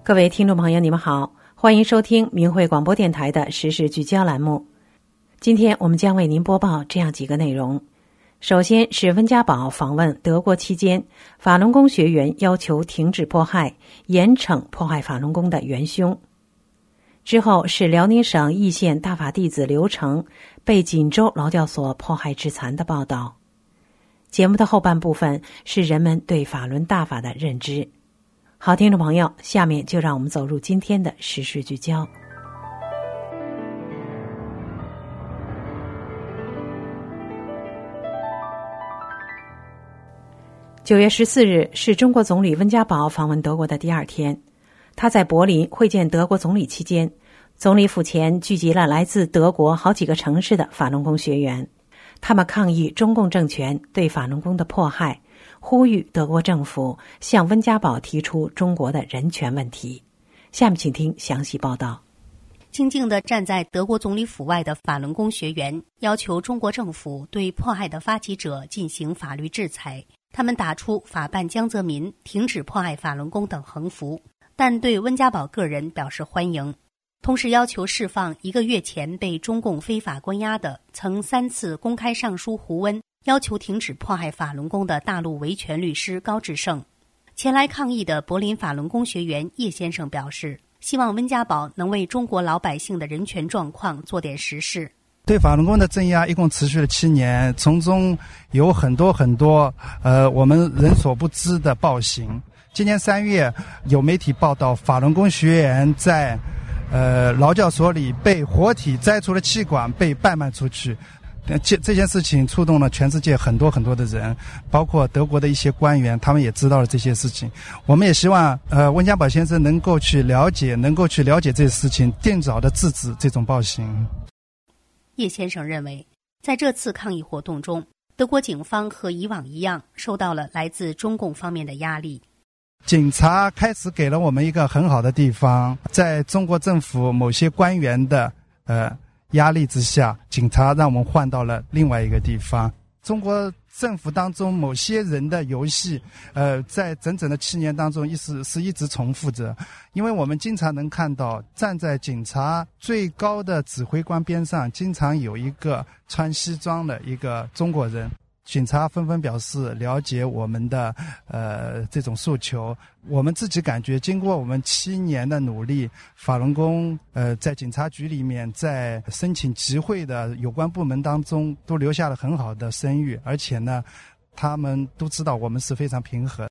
各位听众朋友，你们好，欢迎收听明慧广播电台的时事聚焦栏目。今天我们将为您播报这样几个内容。首先是温家宝访问德国期间，法轮功学员要求停止迫害，严惩迫害法轮功的元凶。之后是辽宁省义县大法弟子刘成被锦州劳教所迫害致残的报道。节目的后半部分是人们对法轮大法的认知。好，听众朋友，下面就让我们走入今天的时事聚焦。9月14日是中国总理温家宝访问德国的第二天。他在柏林会见德国总理期间，总理府前聚集了来自德国好几个城市的法轮功学员，他们抗议中共政权对法轮功的迫害，呼吁德国政府向温家宝提出中国的人权问题。下面请听详细报道。 静静地站在德国总理府外的法轮功学员要求中国政府对迫害的发起者进行法律制裁，他们打出法办江泽民、停止迫害法轮功等横幅，但对温家宝个人表示欢迎，同时要求释放1个月前被中共非法关押的曾3次公开上书胡温要求停止迫害法轮功的大陆维权律师高志胜。前来抗议的柏林法轮功学员叶先生表示，希望温家宝能为中国老百姓的人权状况做点实事。 对法轮功的镇压一共持续了7年，从中有很多我们人所不知的暴行。今年3月有媒体报道，法轮功学员在劳教所里被活体摘除了气管，被贩卖出去。这件事情触动了全世界很多的人，包括德国的一些官员，他们也知道了这些事情。我们也希望温家宝先生能够去了解这些事情，尽早的制止这种暴行。 叶先生认为，在这次抗议活动中，德国警方和以往一样受到了来自中共方面的压力。 警察开始给了我们一个很好的地方，在中国政府某些官员的压力之下，警察让我们换到了另外一个地方。中国政府当中某些人的游戏在整整的7年当中一直重复着。因为我们经常能看到，站在警察最高的指挥官边上经常有一个穿西装的一个中国人。警察纷纷表示了解我们的这种诉求。我们自己感觉，经过我们7年的努力，法轮功在警察局里面，在申请集会的有关部门当中都留下了很好的声誉，而且呢，他们都知道我们是非常平和。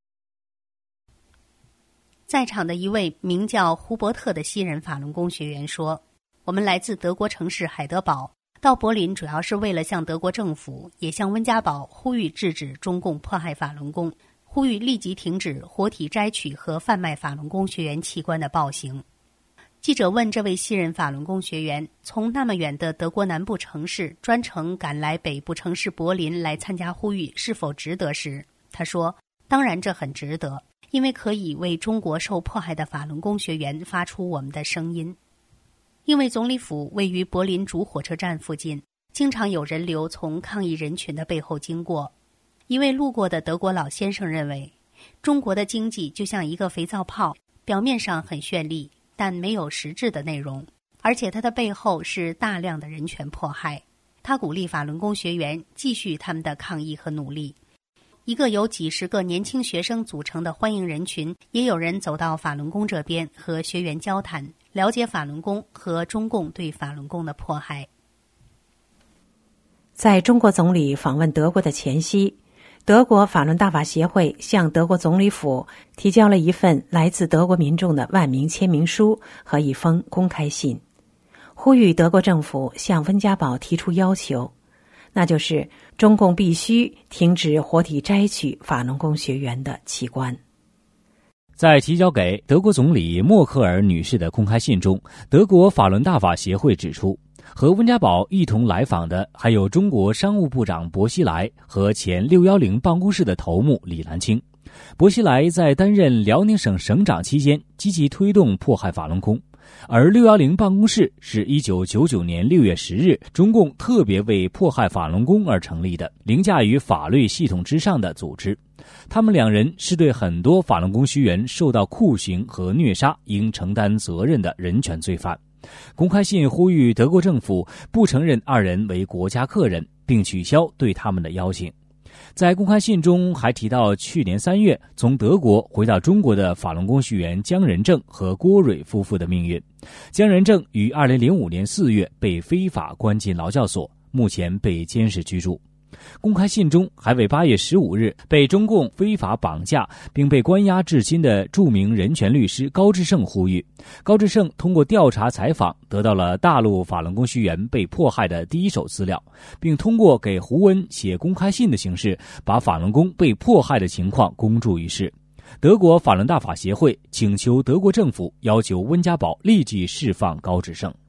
在场的一位名叫胡伯特的西人法轮功学员说，我们来自德国城市海德堡，到柏林主要是为了向德国政府也向温家宝呼吁制止中共迫害法轮功，呼吁立即停止活体摘取和贩卖法轮功学员器官的暴行。记者问这位西人法轮功学员，从那么远的德国南部城市专程赶来北部城市柏林来参加呼吁是否值得时，他说，当然这很值得，因为可以为中国受迫害的法轮功学员发出我们的声音。因为总理府位于柏林主火车站附近，经常有人流从抗议人群的背后经过。一位路过的德国老先生认为，中国的经济就像一个肥皂泡，表面上很绚丽，但没有实质的内容，而且它的背后是大量的人权迫害。他鼓励法轮功学员继续他们的抗议和努力。一个由几十个年轻学生组成的欢迎人群，也有人走到法轮功这边和学员交谈，了解法轮功和中共对法轮功的迫害。 在中国总理访问德国的前夕，德国法轮大法协会向德国总理府提交了一份来自德国民众的万名签名书和一封公开信，呼吁德国政府向温家宝提出要求，那就是中共必须停止活体摘取法轮功学员的器官。 在提交给德国总理默克尔女士的公开信中，德国法轮大法协会指出，和温家宝一同来访的还有中国商务部长薄熙来和前610办公室的头目李兰清。薄熙来在担任辽宁省省长期间积极推动迫害法轮功，而610办公室是1999年6月10日中共特别为迫害法轮功而成立的，凌驾于法律系统之上的组织。 他们两人是对很多法轮功学员受到酷刑和虐杀应承担责任的人权罪犯。公开信呼吁德国政府不承认二人为国家客人，并取消对他们的邀请。在公开信中还提到去年3月从德国回到中国的法轮功学员姜仁正和郭蕊夫妇的命运。姜仁正于2005年4月被非法关进劳教所，目前被监视居住。公开信中还为8月15日被中共非法绑架并被关押至今的著名人权律师高志胜呼吁。高志胜通过调查采访得到了大陆法轮功学员被迫害的第一手资料，并通过给胡温写公开信的形式把法轮功被迫害的情况公诸于世。德国法轮大法协会请求德国政府要求温家宝立即释放高志胜。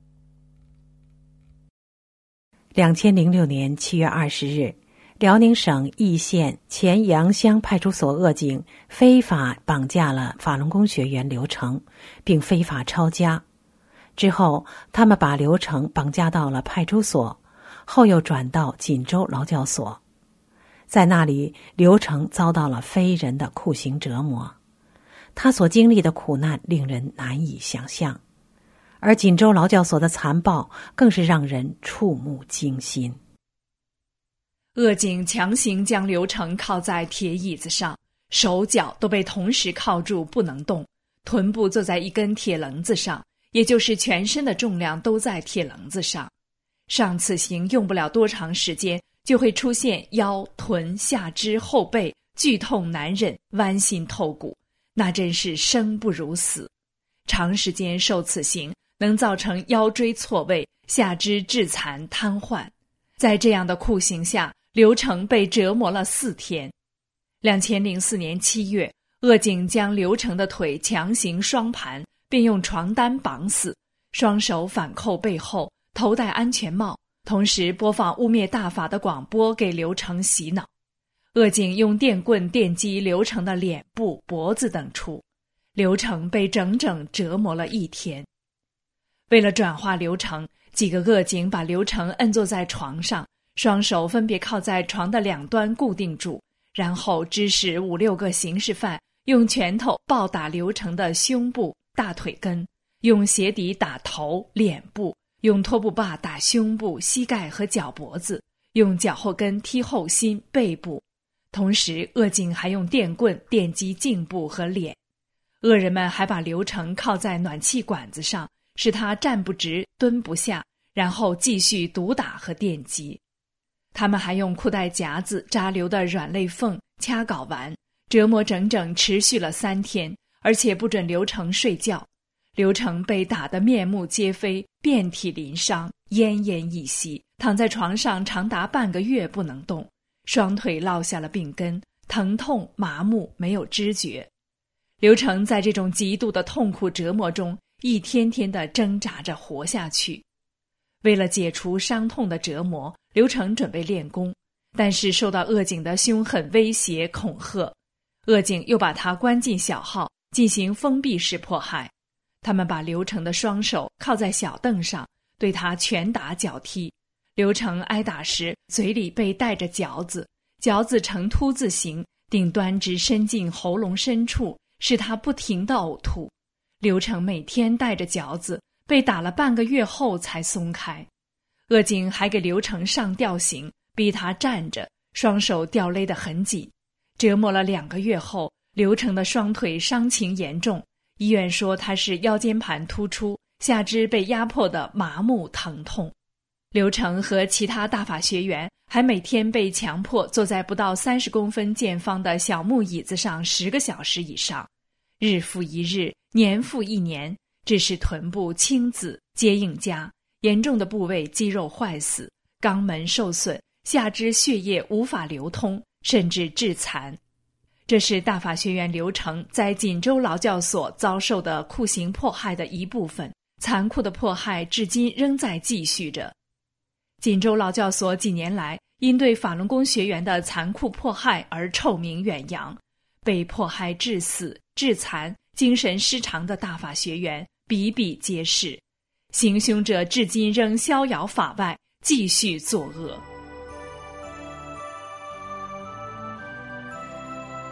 2006年7月20日，辽宁省义县前杨乡派出所恶警非法绑架了法轮功学员刘成，并非法抄家。之后，他们把刘成绑架到了派出所，后又转到锦州劳教所。在那里，刘成遭到了非人的酷刑折磨，他所经历的苦难令人难以想象。而锦州劳教所的残暴更是让人触目惊心。 恶警强行将刘成靠在铁椅子上，手脚都被同时铐住不能动，臀部坐在一根铁棱子上，也就是全身的重量都在铁棱子上。上此刑用不了多长时间，就会出现腰、臀、下肢、后背剧痛难忍，剜心透骨，那真是生不如死。长时间受此刑能造成腰椎错位、下肢致残瘫痪。在这样的酷刑下，刘成被折磨了4天。2004年7月，恶警将刘成的腿强行双盘，并用床单绑死，双手反扣背后，头戴安全帽，同时播放污蔑大法的广播给刘成洗脑。恶警用电棍电击刘成的脸部、脖子等处，刘成被整整折磨了1天。为了转化刘成，几个恶警把刘成摁坐在床上，双手分别靠在床的2端固定住，然后指使5、6个刑事犯用拳头暴打刘成的胸部、大腿根，用鞋底打头、脸部，用拖布把打胸部、膝盖和脚脖子，用脚后跟踢后心、背部。同时，恶警还用电棍电击颈部和脸。恶人们还把刘成靠在暖气管子上，使他站不直、蹲不下，然后继续毒打和电击。他们还用裤带夹子扎留的软肋缝掐睾丸，折磨整整持续了3天，而且不准刘成睡觉。刘成被打得面目皆非，遍体鳞伤，奄奄一息，躺在床上长达半个月不能动，双腿落下了病根，疼痛、麻木，没有知觉。刘成在这种极度的痛苦折磨中，一天天地挣扎着活下去。为了解除伤痛的折磨，刘成准备练功，但是受到恶警的凶狠威胁恐吓，恶警又把他关进小号，进行封闭式迫害。他们把刘成的双手靠在小凳上，对他拳打脚踢。刘成挨打时，嘴里被带着嚼子，嚼子呈凸字形，顶端直伸进喉咙深处，使他不停地呕吐。刘成每天带着嚼子，被打了半个月后才松开。恶警还给刘成上吊刑，逼他站着，双手吊勒得很紧。折磨了2个月后，刘成的双腿伤情严重，医院说他是腰间盘突出，下肢被压迫的麻木疼痛。刘成和其他大法学员还每天被强迫坐在不到30公分见方的小木椅子上10个小时以上，日复一日，年复一年，致使臀部青紫、结硬痂，严重的部位肌肉坏死，肛门受损，下肢血液无法流通，甚至致残。这是大法学员刘成在锦州劳教所遭受的酷刑迫害的一部分，残酷的迫害至今仍在继续着。锦州劳教所几年来因对法轮功学员的残酷迫害而臭名远扬，被迫害致死、致残、精神失常的大法学员比比皆是，行凶者至今仍逍遥法外，继续作恶。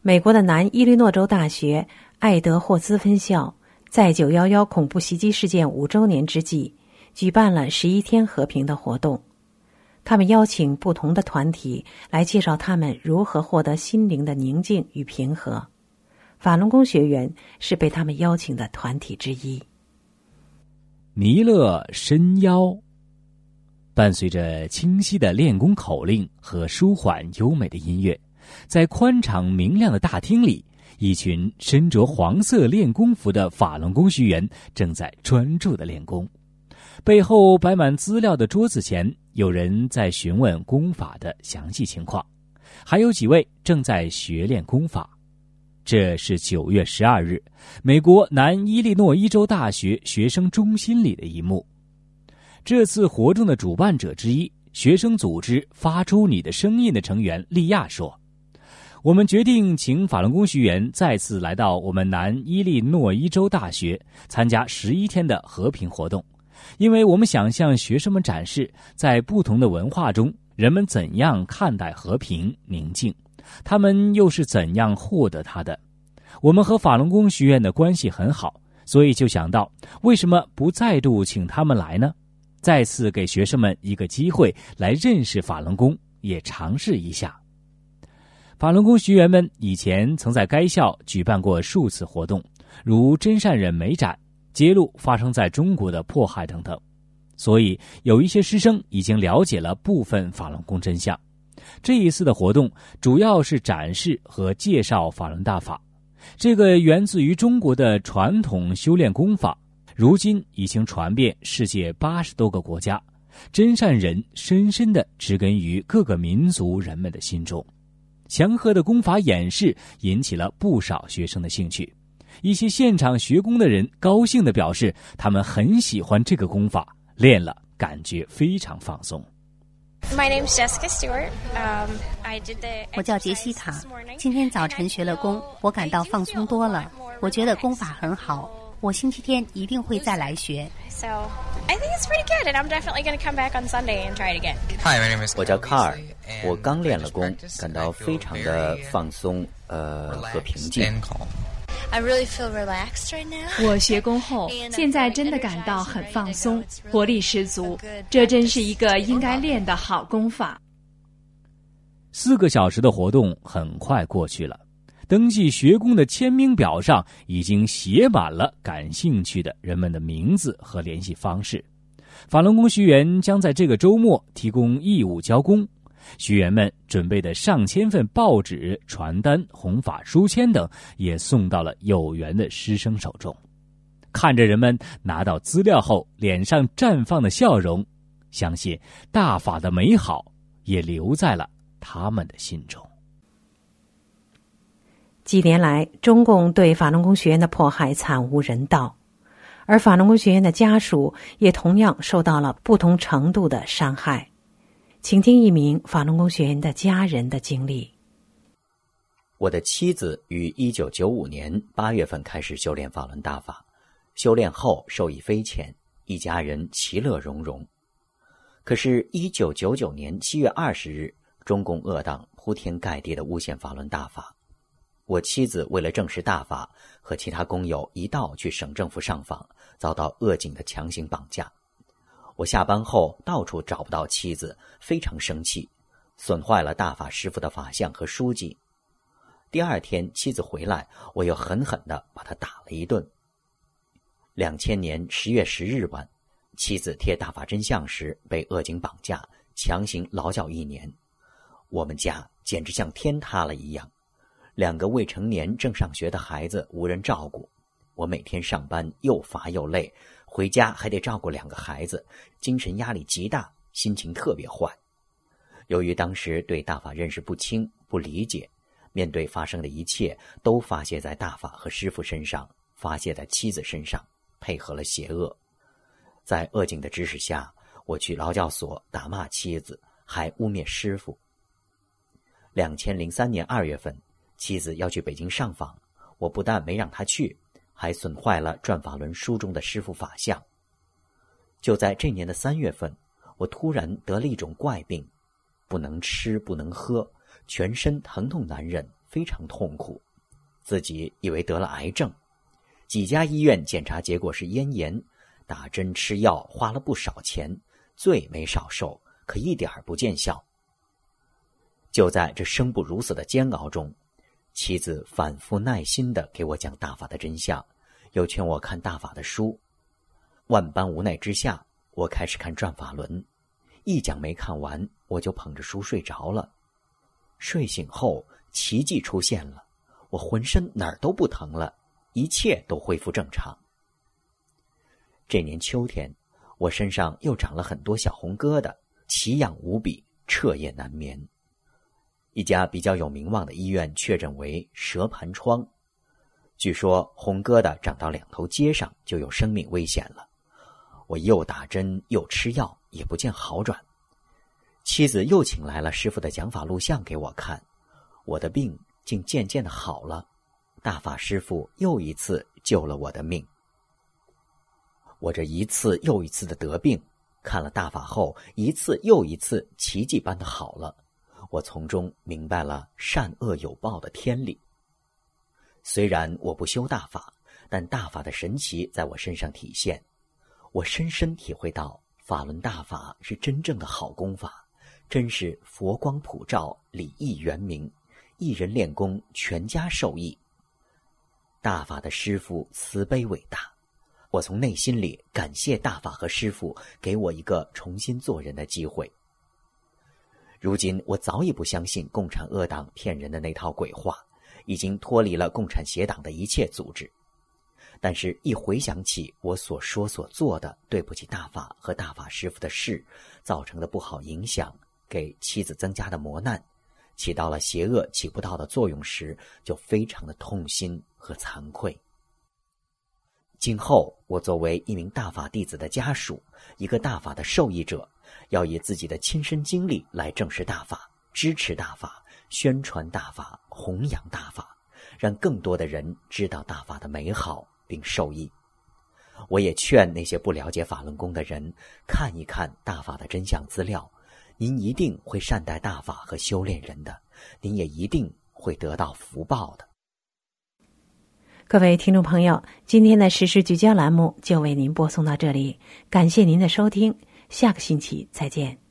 美国的南伊利诺州大学艾德霍兹分校在911恐怖袭击事件5周年之际，举办了11天和平的活动。他们邀请不同的团体来介绍他们如何获得心灵的宁静与平和。法轮功学员是被他们邀请的团体之一。 弥勒伸腰，伴随着清晰的练功口令和舒缓优美的音乐，在宽敞明亮的大厅里，一群身着黄色练功服的法轮功学员正在专注地练功。背后摆满资料的桌子前，有人在询问功法的详细情况，还有几位正在学练功法。这是9月12日，美国南伊利诺伊州大学学生中心里的一幕。这次活动的主办者之一，学生组织发出你的声音的成员利亚说，我们决定请法轮功学员再次来到我们南伊利诺伊州大学参加11天的和平活动，因为我们想向学生们展示，在不同的文化中，人们怎样看待和平、宁静，他们又是怎样获得它的。我们和法轮功学院的关系很好，所以就想到，为什么不再度请他们来呢？再次给学生们一个机会来认识法轮功，也尝试一下。法轮功学员们以前曾在该校举办过数次活动，如真善忍美展，揭露发生在中国的迫害等等，所以有一些师生已经了解了部分法轮功真相。这一次的活动主要是展示和介绍法轮大法，这个源自于中国的传统修炼功法，如今已经传遍世界80多个国家，真善忍深深地植根于各个民族人们的心中。祥和的功法演示引起了不少学生的兴趣，一些现场学功的人高兴地表示，他们很喜欢这个功法，练了感觉非常放松。 My name's Jessica Stewart. I did the 我叫杰西塔，今天早晨学了功，我感到放松多了。我觉得功法很好，我星期天一定会再来学。 So I think it's pretty good, and I'm definitely going to come back on Sunday and try it again. Hi, my name is 我叫卡尔，我刚练了功，感到非常的放松，和平静。 I really feel relaxed right now. 我学功后，现在真的感到很放松，活力十足。这真是一个应该练的好功法。 4个小时的活动很快过去了，登记学功的签名表上已经写满了感兴趣的人们的名字和联系方式。法轮功学员将在这个周末提供义务交功，学员们准备的上千份报纸、传单、弘法书签等也送到了有缘的师生手中。看着人们拿到资料后脸上绽放的笑容，相信大法的美好也留在了他们的心中。 几年来，中共对法轮功学员的迫害惨无人道，而法轮功学员的家属也同样受到了不同程度的伤害。请听一名法轮功学员的家人的经历。 我的妻子于1995年8月份开始修炼法轮大法，修炼后受益匪浅，一家人其乐融融。可是1999年7月20日，中共恶党铺天盖地地诬陷法轮大法。我妻子为了证实大法，和其他工友一道去省政府上访，遭到恶警的强行绑架。我下班后到处找不到妻子，非常生气，损坏了大法师父的法像和书籍。第二天妻子回来，我又狠狠地把她打了一顿。2000年10月10日晚，妻子贴大法真相时被恶警绑架，强行劳教1年。我们家简直像天塌了一样，2个未成年正上学的孩子无人照顾，我每天上班又乏又累，回家还得照顾2个孩子，精神压力极大，心情特别坏。由于当时对大法认识不清、不理解，面对发生的一切都发泄在大法和师父身上，发泄在妻子身上，配合了邪恶。在恶警的指使下，我去劳教所打骂妻子，还污蔑师父。2003年2月份，妻子要去北京上访，我不但没让她去，还损坏了《转法轮》书中的师父法像。就在这年的3月份，我突然得了一种怪病，不能吃不能喝，全身疼痛难忍， 非常痛苦，自己以为得了癌症，几家医院检查结果是咽炎，打针吃药花了不少钱，罪没少受，可一点不见效。就在这生不如死的煎熬中，妻子反复耐心地给我讲大法的真相，又劝我看大法的书。万般无奈之下，我开始看转法轮，一讲没看完，我就捧着书睡着了。睡醒后，奇迹出现了，我浑身哪儿都不疼了，一切都恢复正常。这年秋天，我身上又长了很多小红疙瘩，奇痒无比，彻夜难眠。一家比较有名望的医院确诊为蛇盘疮，据说红疙瘩长到2头街上就有生命危险了。我又打针又吃药，也不见好转。妻子又请来了师父的讲法录像给我看，我的病竟渐渐的好了。大法师父又一次救了我的命。我这一次又一次的得病，看了大法后，一次又一次奇迹般的好了。我从中明白了善恶有报的天理。虽然我不修大法，但大法的神奇在我身上体现。我深深体会到法轮大法是真正的好功法，真是佛光普照，礼义圆明，一人练功，全家受益。大法的师父慈悲伟大，我从内心里感谢大法和师父给我一个重新做人的机会。如今我早已不相信共产恶党骗人的那套鬼话，已经脱离了共产邪党的一切组织。但是一回想起我所说所做的对不起大法和大法师父的事，造成的不好影响，给妻子增加的磨难，起到了邪恶起不到的作用时，就非常的痛心和惭愧。今后我作为一名大法弟子的家属，一个大法的受益者，要以自己的亲身经历来证实大法，支持大法，宣传大法，弘扬大法，让更多的人知道大法的美好并受益。我也劝那些不了解法轮功的人看一看大法的真相资料，您一定会善待大法和修炼人的，您也一定会得到福报的。 各位听众朋友，今天的时事聚焦栏目就为您播送到这里，感谢您的收听，下个星期再见。